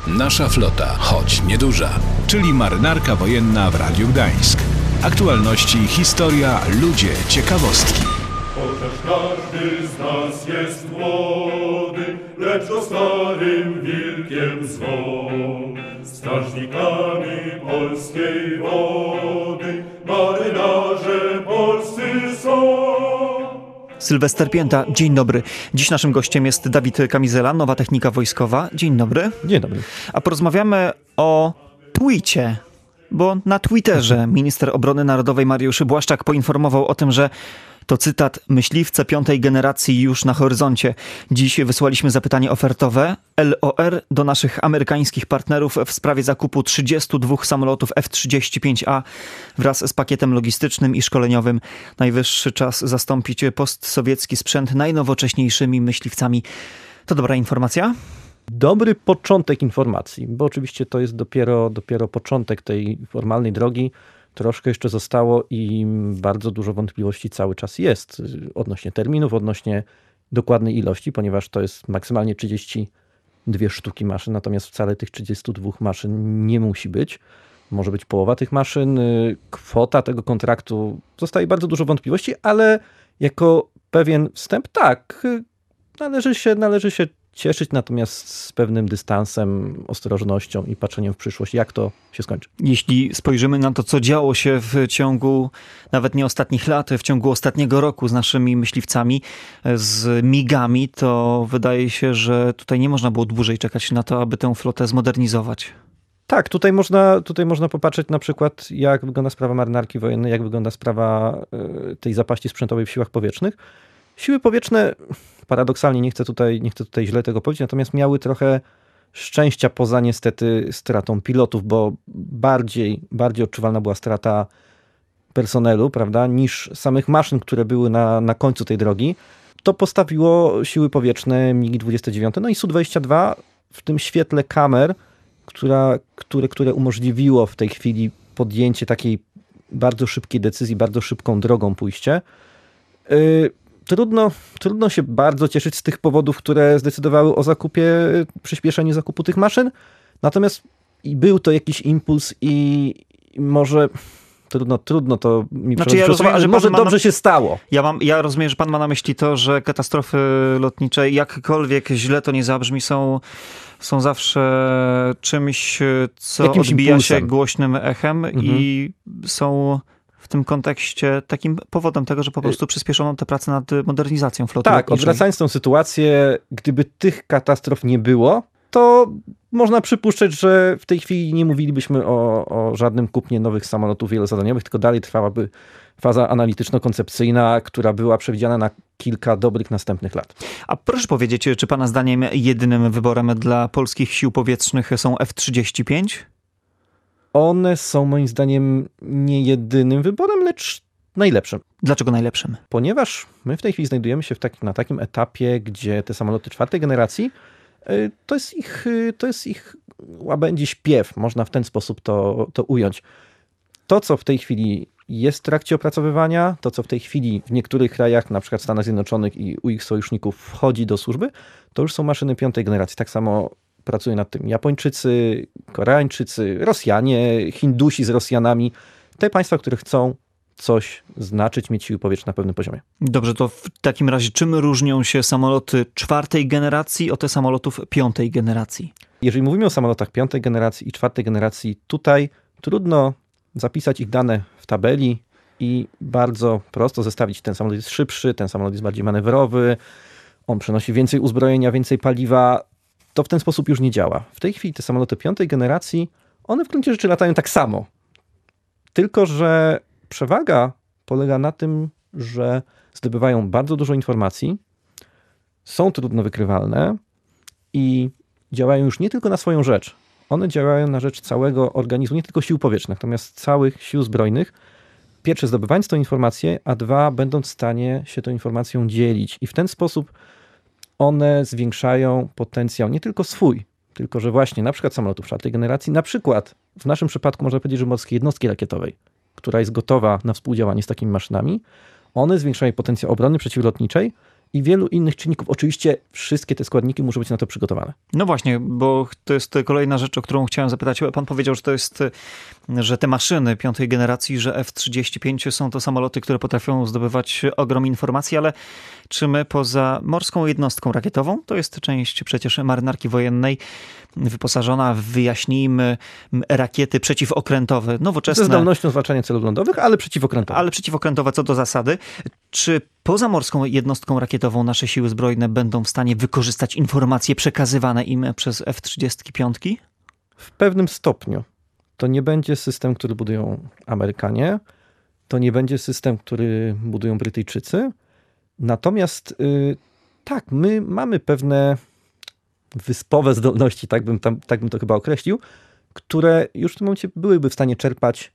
Nasza flota, choć nieduża, czyli Marynarka Wojenna w Radiu Gdańsk. Aktualności, historia, ludzie, ciekawostki. Chociaż każdy z nas jest młody, lecz go starym wilkiem zwą. Strażnikami polskiej wody, marynarze polscy są. Sylwester Pięta, dzień dobry. Dziś naszym gościem jest Dawid Kamizela, Nowa Technika Wojskowa. Dzień dobry. Dzień dobry. A porozmawiamy o twicie, bo na Twitterze minister obrony narodowej Mariusz Błaszczak poinformował o tym, że to cytat: myśliwce piątej generacji już na horyzoncie. Dziś wysłaliśmy zapytanie ofertowe LOR do naszych amerykańskich partnerów w sprawie zakupu 32 samolotów F-35A wraz z pakietem logistycznym i szkoleniowym. Najwyższy czas zastąpić postsowiecki sprzęt najnowocześniejszymi myśliwcami. To dobra informacja? Dobry początek informacji, bo oczywiście to jest dopiero początek tej formalnej drogi. Troszkę jeszcze zostało i bardzo dużo wątpliwości cały czas jest odnośnie terminów, odnośnie dokładnej ilości, ponieważ to jest maksymalnie 32 sztuki maszyn, natomiast wcale tych 32 maszyn nie musi być. Może być połowa tych maszyn. Kwota tego kontraktu, zostaje bardzo dużo wątpliwości, ale jako pewien wstęp tak, należy się cieszyć, natomiast z pewnym dystansem, ostrożnością i patrzeniem w przyszłość, jak to się skończy. Jeśli spojrzymy na to, co działo się w ciągu nawet nie ostatnich lat, w ciągu ostatniego roku z naszymi myśliwcami, z MIG-ami, to wydaje się, że tutaj nie można było dłużej czekać na to, aby tę flotę zmodernizować. Tak, tutaj można popatrzeć na przykład, jak wygląda sprawa marynarki wojennej, jak wygląda sprawa tej zapaści sprzętowej w siłach powietrznych. Siły powietrzne, paradoksalnie, nie chcę tutaj źle tego powiedzieć, natomiast miały trochę szczęścia poza niestety stratą pilotów, bo bardziej odczuwalna była strata personelu, prawda, niż samych maszyn, które były na końcu tej drogi. To postawiło siły powietrzne MiG-29, no i Su-22 w tym świetle kamer, które umożliwiło w tej chwili podjęcie takiej bardzo szybkiej decyzji, bardzo szybką drogą pójście. Trudno się bardzo cieszyć z tych powodów, które zdecydowały o przyspieszeniu zakupu tych maszyn. Natomiast był to jakiś impuls i może trudno to mi przełożyć, ale może dobrze się stało. Ja rozumiem, że pan ma na myśli to, że katastrofy lotnicze, jakkolwiek źle to nie zabrzmi, są zawsze czymś, co jakimś odbija impulsem się głośnym echem i są w tym kontekście takim powodem tego, że po prostu przyspieszono te prace nad modernizacją floty lotniczej. Odwracając tę sytuację, gdyby tych katastrof nie było, to można przypuszczać, że w tej chwili nie mówilibyśmy o żadnym kupnie nowych samolotów wielozadaniowych, tylko dalej trwałaby faza analityczno-koncepcyjna, która była przewidziana na kilka dobrych następnych lat. A proszę powiedzieć, czy pana zdaniem jedynym wyborem dla polskich sił powietrznych są F-35? One są moim zdaniem nie jedynym wyborem, lecz najlepszym. Dlaczego najlepszym? Ponieważ my w tej chwili znajdujemy się na takim etapie, gdzie te samoloty czwartej generacji to jest ich łabędzi śpiew, można w ten sposób to ująć. To, co w tej chwili jest w trakcie opracowywania, to, co w tej chwili w niektórych krajach, na przykład w Stanach Zjednoczonych i u ich sojuszników wchodzi do służby, to już są maszyny piątej generacji. Tak samo pracują nad tym Japończycy, Koreańczycy, Rosjanie, Hindusi z Rosjanami. Te państwa, które chcą coś znaczyć, mieć siły powietrzne na pewnym poziomie. Dobrze, to w takim razie czym różnią się samoloty czwartej generacji od te samolotów piątej generacji? Jeżeli mówimy o samolotach piątej generacji i czwartej generacji, tutaj trudno zapisać ich dane w tabeli i bardzo prosto zestawić. Ten samolot jest szybszy, ten samolot jest bardziej manewrowy, on przenosi więcej uzbrojenia, więcej paliwa. To w ten sposób już nie działa. W tej chwili te samoloty piątej generacji, one w gruncie rzeczy latają tak samo. Tylko że przewaga polega na tym, że zdobywają bardzo dużo informacji, są trudno wykrywalne i działają już nie tylko na swoją rzecz. One działają na rzecz całego organizmu, nie tylko sił powietrznych, natomiast całych sił zbrojnych. Pierwsze, zdobywając tę informację, a dwa, będąc w stanie się tą informacją dzielić. I w ten sposób one zwiększają potencjał nie tylko swój, tylko że właśnie na przykład samolotów czwartej generacji, na przykład w naszym przypadku można powiedzieć, że morskiej jednostki rakietowej, która jest gotowa na współdziałanie z takimi maszynami, one zwiększają potencjał obrony przeciwlotniczej i wielu innych czynników. Oczywiście wszystkie te składniki muszą być na to przygotowane. No właśnie, bo to jest kolejna rzecz, o którą chciałem zapytać. Pan powiedział, że te maszyny piątej generacji, że F-35 są to samoloty, które potrafią zdobywać ogrom informacji, ale czy my poza morską jednostką rakietową, to jest część przecież marynarki wojennej, wyposażona w, wyjaśnijmy, rakiety przeciwokrętowe, nowoczesne. Ze zdolnością zwalczania celów lądowych, ale przeciwokrętowe. Ale przeciwokrętowe co do zasady. Czy poza morską jednostką rakietową nasze siły zbrojne będą w stanie wykorzystać informacje przekazywane im przez F-35? W pewnym stopniu. To nie będzie system, który budują Amerykanie. To nie będzie system, który budują Brytyjczycy. Natomiast tak, my mamy pewne wyspowe zdolności, tak bym to chyba określił, które już w tym momencie byłyby w stanie czerpać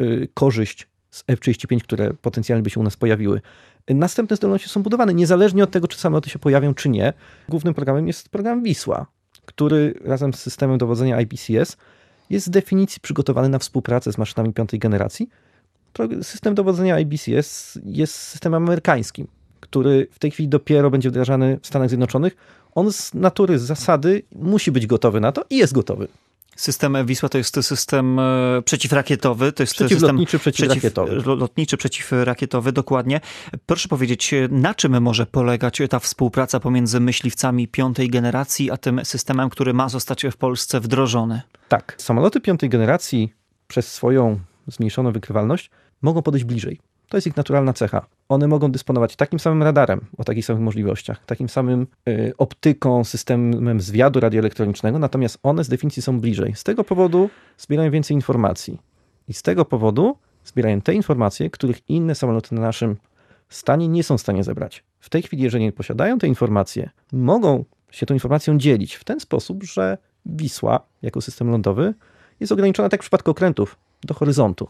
korzyść z F-35, które potencjalnie by się u nas pojawiły. Następne zdolności są budowane, niezależnie od tego, czy samoloty się pojawią, czy nie. Głównym programem jest program Wisła, który razem z systemem dowodzenia IBCS jest z definicji przygotowany na współpracę z maszynami piątej generacji. System dowodzenia IBCS jest systemem amerykańskim, który w tej chwili dopiero będzie wdrażany w Stanach Zjednoczonych. On z natury, z zasady musi być gotowy na to i jest gotowy. System Wisła to jest system przeciwrakietowy. To jest przeciwlotniczy, przeciwrakietowy. Lotniczy, przeciwrakietowy, dokładnie. Proszę powiedzieć, na czym może polegać ta współpraca pomiędzy myśliwcami piątej generacji, a tym systemem, który ma zostać w Polsce wdrożony? Tak, samoloty piątej generacji przez swoją zmniejszoną wykrywalność mogą podejść bliżej. To jest ich naturalna cecha. One mogą dysponować takim samym radarem, o takich samych możliwościach, takim samym optyką, systemem zwiadu radioelektronicznego, natomiast one z definicji są bliżej. Z tego powodu zbierają więcej informacji. I z tego powodu zbierają te informacje, których inne samoloty na naszym stanie nie są w stanie zebrać. W tej chwili, jeżeli posiadają te informacje, mogą się tą informacją dzielić w ten sposób, że Wisła jako system lądowy jest ograniczona, tak w przypadku okrętów, do horyzontu.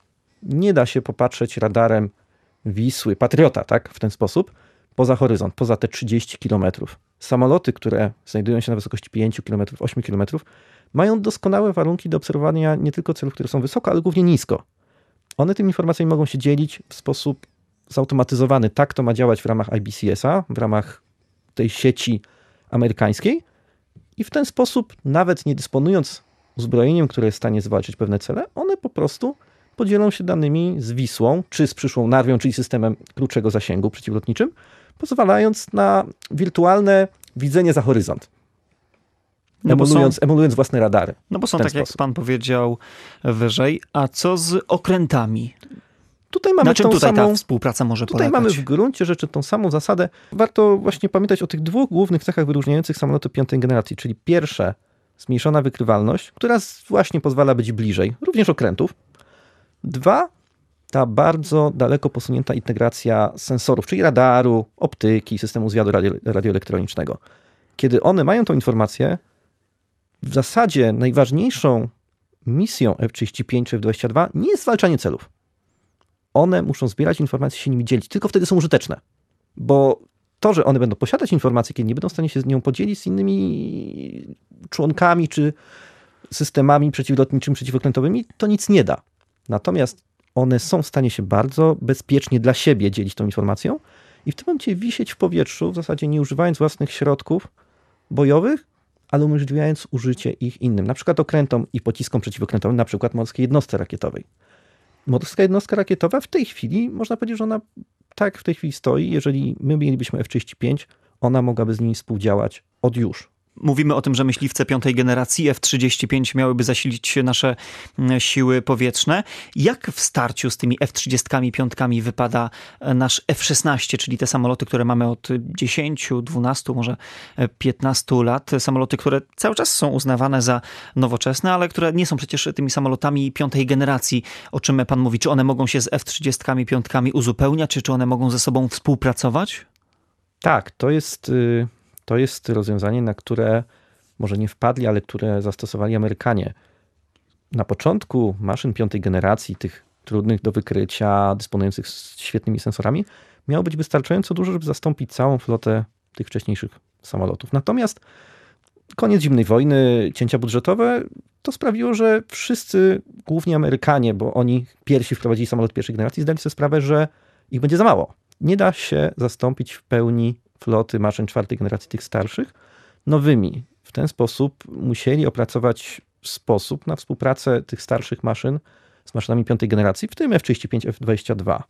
Nie da się popatrzeć radarem Wisły, Patriota, tak, w ten sposób, poza horyzont, poza te 30 km. Samoloty, które znajdują się na wysokości 5 km, 8 km, mają doskonałe warunki do obserwowania nie tylko celów, które są wysoko, ale głównie nisko. One tymi informacjami mogą się dzielić w sposób zautomatyzowany. Tak to ma działać w ramach IBCS-a, w ramach tej sieci amerykańskiej i w ten sposób, nawet nie dysponując uzbrojeniem, które jest w stanie zwalczyć pewne cele, one po prostu podzielą się danymi z Wisłą, czy z przyszłą Narwią, czyli systemem krótszego zasięgu przeciwlotniczym, pozwalając na wirtualne widzenie za horyzont. Emulując własne radary. No bo są, tak jak pan powiedział wyżej, a co z okrętami? Tutaj mamy na czym tutaj ta współpraca może polegać? Tutaj mamy w gruncie rzeczy tą samą zasadę. Warto właśnie pamiętać o tych dwóch głównych cechach wyróżniających samoloty piątej generacji, czyli pierwsze, zmniejszona wykrywalność, która właśnie pozwala być bliżej, również okrętów. Dwa, ta bardzo daleko posunięta integracja sensorów, czyli radaru, optyki, systemu zwiadu radioelektronicznego. Kiedy one mają tą informację, w zasadzie najważniejszą misją F-35 czy F-22 nie jest zwalczanie celów. One muszą zbierać informacje, się nimi dzielić. Tylko wtedy są użyteczne. Bo to, że one będą posiadać informacje, kiedy nie będą w stanie się z nią podzielić z innymi członkami czy systemami przeciwlotniczymi, przeciwokrętowymi, to nic nie da. Natomiast one są w stanie się bardzo bezpiecznie dla siebie dzielić tą informacją i w tym momencie wisieć w powietrzu, w zasadzie nie używając własnych środków bojowych, ale umożliwiając użycie ich innym. Na przykład okrętom i pociskom przeciwokrętowym, na przykład morskiej jednostce rakietowej. Morska jednostka rakietowa w tej chwili, można powiedzieć, że ona tak w tej chwili stoi. Jeżeli my mielibyśmy F-35, ona mogłaby z nimi współdziałać od już. Mówimy o tym, że myśliwce piątej generacji F-35 miałyby zasilić nasze siły powietrzne. Jak w starciu z tymi F-35 wypada nasz F-16, czyli te samoloty, które mamy od 10, 12, może 15 lat. Samoloty, które cały czas są uznawane za nowoczesne, ale które nie są przecież tymi samolotami piątej generacji. O czym pan mówi? Czy one mogą się z F-35 uzupełniać, czy one mogą ze sobą współpracować? Tak, to jest rozwiązanie, na które może nie wpadli, ale które zastosowali Amerykanie. Na początku maszyn piątej generacji, tych trudnych do wykrycia, dysponujących świetnymi sensorami, miało być wystarczająco dużo, żeby zastąpić całą flotę tych wcześniejszych samolotów. Natomiast koniec zimnej wojny, cięcia budżetowe, to sprawiło, że wszyscy, głównie Amerykanie, bo oni pierwsi wprowadzili samolot pierwszej generacji, zdali sobie sprawę, że ich będzie za mało. Nie da się zastąpić w pełni floty maszyn czwartej generacji, tych starszych, nowymi. W ten sposób musieli opracować sposób na współpracę tych starszych maszyn z maszynami piątej generacji, w tym F-35, F-22.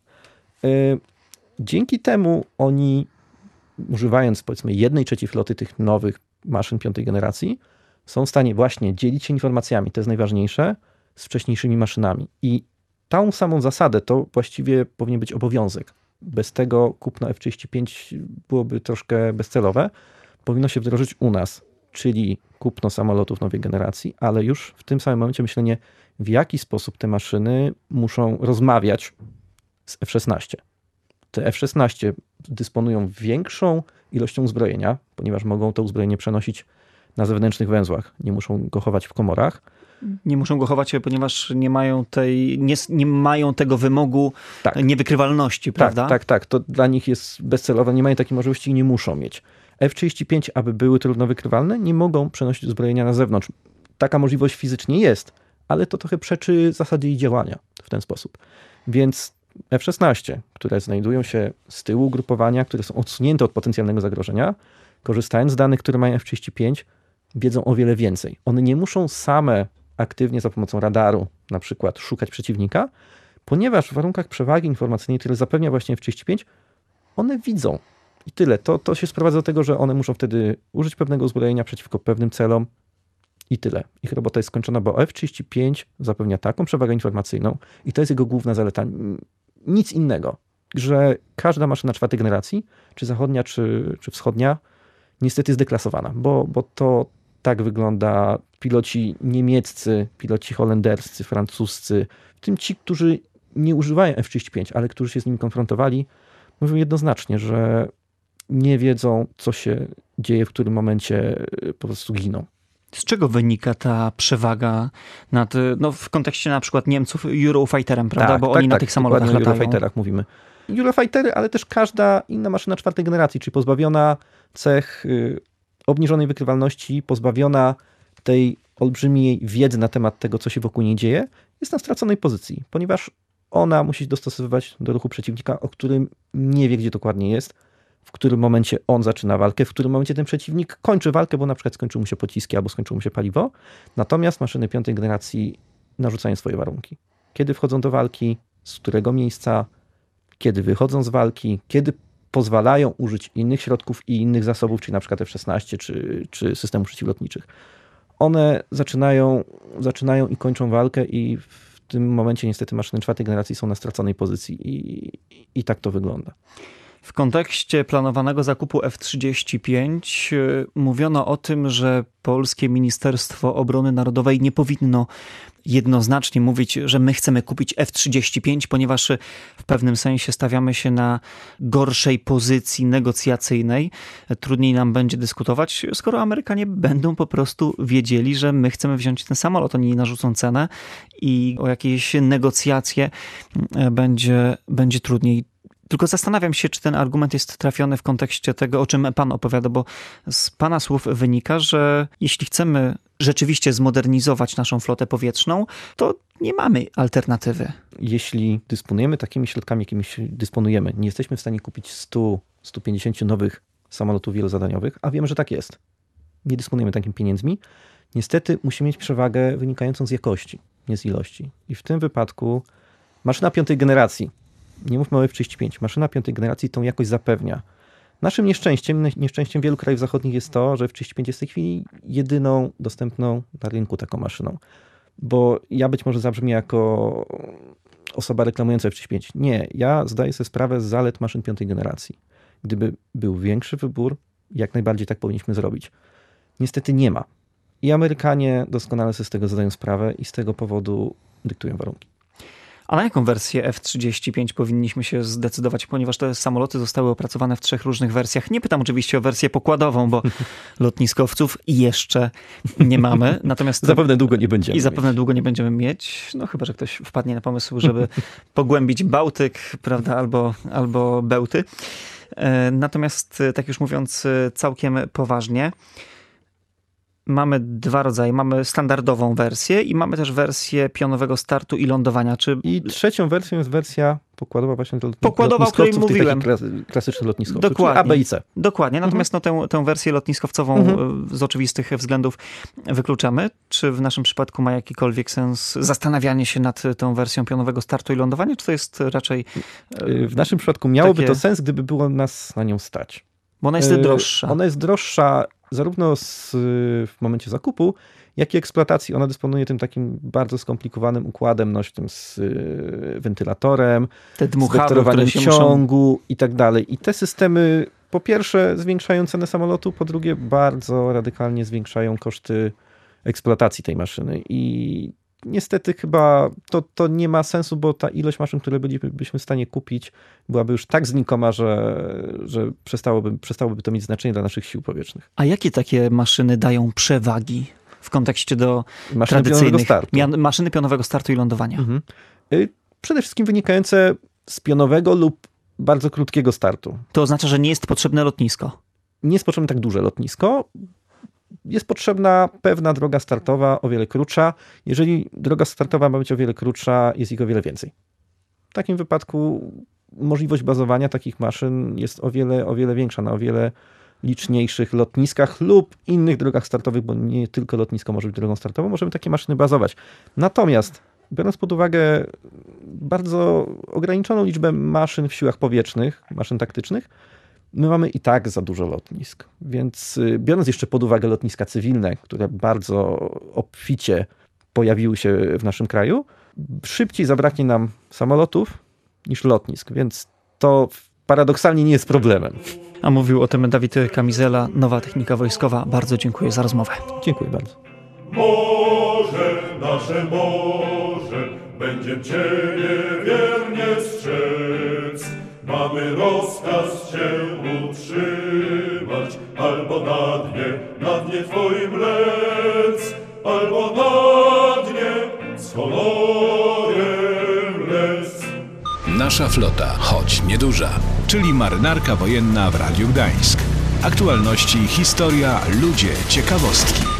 Dzięki temu oni, używając powiedzmy 1/3 floty tych nowych maszyn piątej generacji, są w stanie właśnie dzielić się informacjami, to jest najważniejsze, z wcześniejszymi maszynami. I tą samą zasadę to właściwie powinien być obowiązek. Bez tego kupno F-35 byłoby troszkę bezcelowe. Powinno się wdrożyć u nas, czyli kupno samolotów nowej generacji, ale już w tym samym momencie myślenie, w jaki sposób te maszyny muszą rozmawiać z F-16. Te F-16 dysponują większą ilością uzbrojenia, ponieważ mogą to uzbrojenie przenosić na zewnętrznych węzłach. Nie muszą go chować w komorach. Nie muszą go chować, ponieważ nie mają tego wymogu niewykrywalności, prawda? Tak. To dla nich jest bezcelowe. Nie mają takiej możliwości i nie muszą mieć. F-35, aby były trudno wykrywalne, nie mogą przenosić uzbrojenia na zewnątrz. Taka możliwość fizycznie jest, ale to trochę przeczy zasadzie jej działania w ten sposób. Więc F-16, które znajdują się z tyłu ugrupowania, które są odsunięte od potencjalnego zagrożenia, korzystając z danych, które mają F-35, wiedzą o wiele więcej. One nie muszą same aktywnie za pomocą radaru na przykład szukać przeciwnika, ponieważ w warunkach przewagi informacyjnej, które zapewnia właśnie F-35, one widzą. I tyle. To się sprowadza do tego, że one muszą wtedy użyć pewnego uzbrojenia przeciwko pewnym celom i tyle. Ich robota jest skończona, bo F-35 zapewnia taką przewagę informacyjną i to jest jego główna zaleta. Nic innego. Że każda maszyna czwartej generacji, czy zachodnia, czy wschodnia, niestety jest deklasowana, bo to tak wygląda. Piloci niemieccy, piloci holenderscy, francuscy, w tym ci, którzy nie używają F-35, ale którzy się z nimi konfrontowali, mówią jednoznacznie, że nie wiedzą, co się dzieje, w którym momencie po prostu giną. Z czego wynika ta przewaga w kontekście na przykład Niemców Eurofighterem, prawda? Bo oni na tych samolotach latają. O Eurofighterach mówimy. Eurofightery, ale też każda inna maszyna czwartej generacji, czyli pozbawiona cech obniżonej wykrywalności, pozbawiona tej olbrzymiej wiedzy na temat tego, co się wokół niej dzieje, jest na straconej pozycji, ponieważ ona musi się dostosowywać do ruchu przeciwnika, o którym nie wie, gdzie dokładnie jest, w którym momencie on zaczyna walkę, w którym momencie ten przeciwnik kończy walkę, bo na przykład skończyły mu się pociski albo skończyło mu się paliwo. Natomiast maszyny piątej generacji narzucają swoje warunki. Kiedy wchodzą do walki, z którego miejsca, kiedy wychodzą z walki, kiedy pozwalają użyć innych środków i innych zasobów, czyli na przykład F-16 czy systemów przeciwlotniczych. One zaczynają i kończą walkę i w tym momencie niestety maszyny czwartej generacji są na straconej pozycji i tak to wygląda. W kontekście planowanego zakupu F-35 mówiono o tym, że polskie Ministerstwo Obrony Narodowej nie powinno jednoznacznie mówić, że my chcemy kupić F-35, ponieważ w pewnym sensie stawiamy się na gorszej pozycji negocjacyjnej. Trudniej nam będzie dyskutować, skoro Amerykanie będą po prostu wiedzieli, że my chcemy wziąć ten samolot. Oni narzucą cenę i o jakieś negocjacje będzie trudniej. Tylko zastanawiam się, czy ten argument jest trafiony w kontekście tego, o czym pan opowiada, bo z pana słów wynika, że jeśli chcemy rzeczywiście zmodernizować naszą flotę powietrzną, to nie mamy alternatywy. Jeśli dysponujemy takimi środkami, jakimi dysponujemy, nie jesteśmy w stanie kupić 100-150 nowych samolotów wielozadaniowych, a wiemy, że tak jest. Nie dysponujemy takimi pieniędzmi. Niestety musimy mieć przewagę wynikającą z jakości, nie z ilości. I w tym wypadku maszyna piątej generacji, nie mówmy o F-35, maszyna piątej generacji tą jakość zapewnia. Naszym nieszczęściem wielu krajów zachodnich jest to, że F-35 jest w tej chwili jedyną dostępną na rynku taką maszyną. Bo ja być może zabrzmię jako osoba reklamująca F-35. Nie, ja zdaję sobie sprawę z zalet maszyn piątej generacji. Gdyby był większy wybór, jak najbardziej tak powinniśmy zrobić. Niestety nie ma. I Amerykanie doskonale sobie z tego zdają sprawę i z tego powodu dyktują warunki. A na jaką wersję F-35 powinniśmy się zdecydować, ponieważ te samoloty zostały opracowane w 3 różnych wersjach. Nie pytam oczywiście o wersję pokładową, bo lotniskowców jeszcze nie mamy. Natomiast zapewne długo nie będziemy mieć. Zapewne długo nie będziemy mieć. No chyba, że ktoś wpadnie na pomysł, żeby pogłębić Bałtyk, prawda, albo Bełty. Natomiast tak już mówiąc całkiem poważnie, mamy dwa rodzaje. Mamy standardową wersję i mamy też wersję pionowego startu i lądowania. I trzecią wersją jest wersja pokładowa właśnie do Pokładowa, o której mówiłem. Klasyczny lotniskowców, Dokładnie. czyli A, B i C. Dokładnie. Natomiast tę wersję lotniskowcową z oczywistych względów wykluczamy. Czy w naszym przypadku ma jakikolwiek sens zastanawianie się nad tą wersją pionowego startu i lądowania, czy to jest raczej... W naszym przypadku miałoby takie... to sens, gdyby było nas na nią stać. Bo ona jest droższa. Ona jest droższa zarówno w momencie zakupu, jak i eksploatacji. Ona dysponuje tym takim bardzo skomplikowanym układem nośnym z wentylatorem, te z dmuchawy, wektorowaniem które się ciągu i tak dalej. I te systemy po pierwsze zwiększają cenę samolotu, po drugie bardzo radykalnie zwiększają koszty eksploatacji tej maszyny. I niestety chyba to nie ma sensu, bo ta ilość maszyn, które bylibyśmy w stanie kupić, byłaby już tak znikoma, że przestałoby to mieć znaczenie dla naszych sił powietrznych. A jakie takie maszyny dają przewagi w kontekście do maszyny tradycyjnych startu. Maszyny pionowego startu i lądowania? Przede wszystkim wynikające z pionowego lub bardzo krótkiego startu. To oznacza, że nie jest potrzebne lotnisko. Nie jest potrzebne tak duże lotnisko. Jest potrzebna pewna droga startowa, o wiele krótsza. Jeżeli droga startowa ma być o wiele krótsza, jest ich o wiele więcej. W takim wypadku możliwość bazowania takich maszyn jest o wiele większa, na o wiele liczniejszych lotniskach lub innych drogach startowych, bo nie tylko lotnisko może być drogą startową, możemy takie maszyny bazować. Natomiast biorąc pod uwagę bardzo ograniczoną liczbę maszyn w siłach powietrznych, maszyn taktycznych, my mamy i tak za dużo lotnisk. Więc biorąc jeszcze pod uwagę lotniska cywilne, które bardzo obficie pojawiły się w naszym kraju, szybciej zabraknie nam samolotów niż lotnisk, więc to paradoksalnie nie jest problemem. A mówił o tym Dawid Kamizela, Nowa Technika Wojskowa. Bardzo dziękuję za rozmowę. Dziękuję bardzo. Morze, nasze morze, będziem Ciebie wiernie strzec. Mamy rozkaz Cię utrzymać, albo na dnie Twoim lec, albo na dnie z honorem lec. Nasza flota, choć nieduża, czyli marynarka wojenna w Radiu Gdańsk. Aktualności, historia, ludzie, ciekawostki.